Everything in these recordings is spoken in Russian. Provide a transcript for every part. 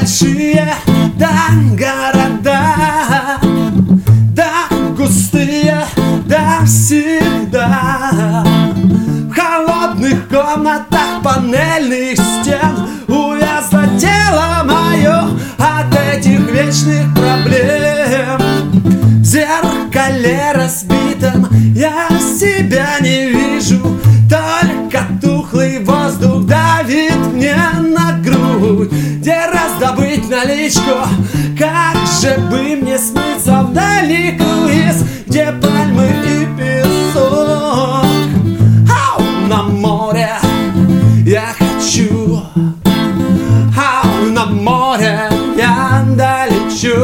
большие, да города, да густые, да всегда. В холодных комнатах панельных стен увязло тело мое от этих вечных проблем. В зеркале разбитом я себя не вижу, только тухлый воздух давит мне на грудь. Где раздобыть наличку? Как же бы мне смыться вдали круиз, где пальмы и песок? Ау, на море я хочу, ау, на море я долечу,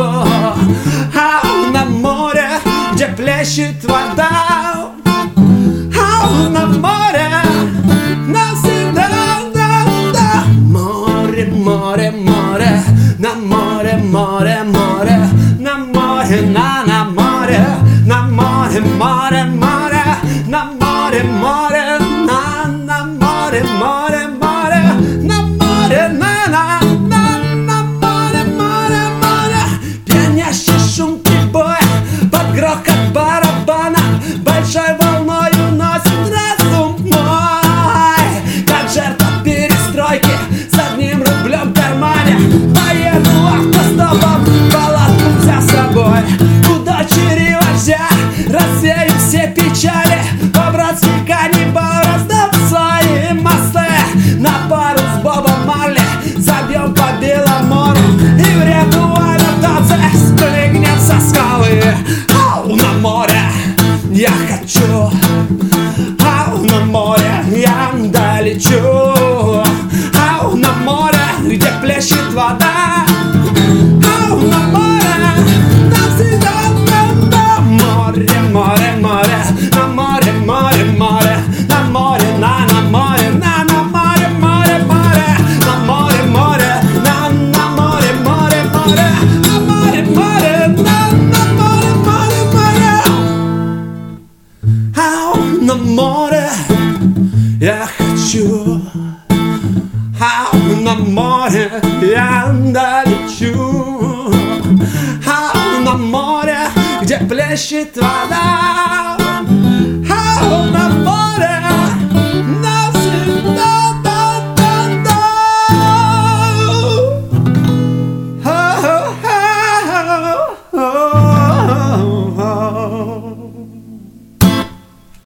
ау, на море, где плещет вода, ау, на море навсегда, да, да. Море, море, море, на море, море, море, на море, на море, на море, море, море, на море, море, на море, море, море, на море, на море, море, море. Пьянящий шум прибоя под грохот барабана большой волною носит разум мой. Как жертва перестройки с одним рублем в кармане поеду автостопом, палатку взяв с собой. У дочери вождя рассею все печали, по-братски каннибал раздав свои мосты. На пару с Бобом Марли забьем по Беломору и в реку Аэротоце спрыгнем со скалы. Ау, на море я хочу, ау, на море я долечу, ау, на море, где плещет вода, ау, на море навсегда, да. Море, море, море, на море, море, море, на море, на море, на море, море, море, на море, море, на море, море, море, на море, море, на море, море, море. Ау, на море я хочу, ау, на море я долечу, ау, на море, где плещет вода.